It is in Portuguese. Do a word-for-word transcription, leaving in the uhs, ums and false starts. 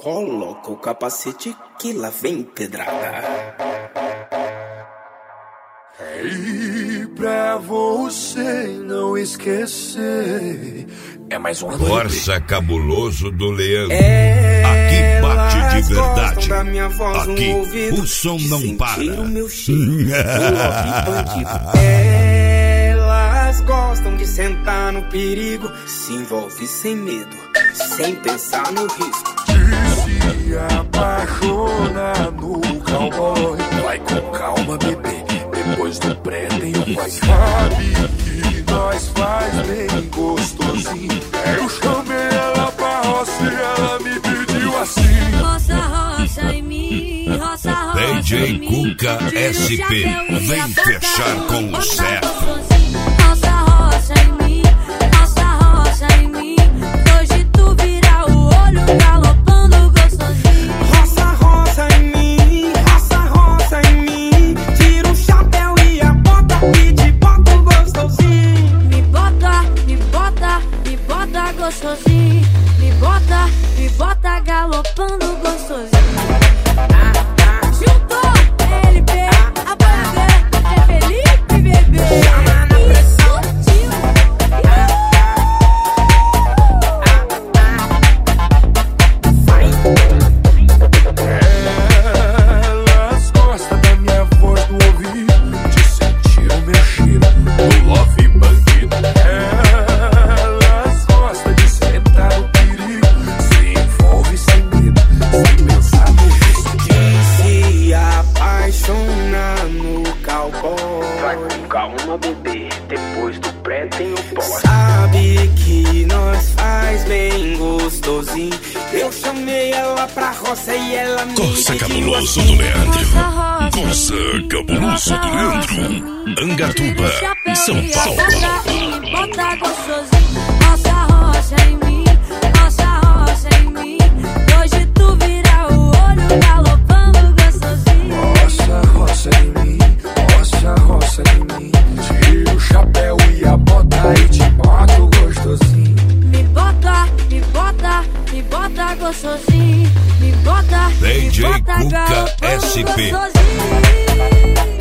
Coloca o capacete que lá vem pedrada. E pra você não esquecer, é mais uma noite. Força Cabuloso do Leandro. Aqui bate de verdade. Da minha voz Aqui no ouvido, o som não para. O meu cheiro, elas gostam de sentar no perigo, se envolve sem medo, sem pensar no risco. De se apaixonar no cowboy. Vai com calma, bebê. Depois do pré tem o pai. Sabe que nós faz bem gostosinho. Eu chamei ela pra roça e ela me pediu assim. Roça, roça em mim, roça, roça D J em mim. Cuca S P, vem fechar com o certo. Roça, roça em mim, roça, roça em mim. Hoje tu vira o olho galopando gostosinho. Roça, roça em mim, roça, roça em mim. Tira o chapéu e a bota e te boto gostosinho. Me bota, me bota, me bota gostosinho. Me bota, me bota galopando gostosinho. Juntou L P, a banda é Felipe, bebê. Chama na pressão. Elas gostam da minha voz no ouvido, de sentir o meu cheiro, o love bandido. Elas gostam de sentar no perigo, se envolve sem medo, sem pensar no risco. De se apaixonar no cowboy. Vai com calma, bebê. Depois do pré tem o pós. Sabe que nós faz bem gostosinho. Eu chamei ela pra roça e ela me Corsa pediu Cabuloso assim. do Leandro. Roça, roça Corsa Cabuloso do Leandro. Angatuba, São Paulo. Me bota gostosinho. Roça, roça em mim, roça, roça em mim. Hoje tu vira o olho galopando gostosinho. Roça, roça em mim, roça, roça em mim. Tira o chapéu e a bota e te boto gostosinho. Me bota, me bota, me bota gostosinho. Me bota, D J me bota Cuca galopando S P. gostosinho.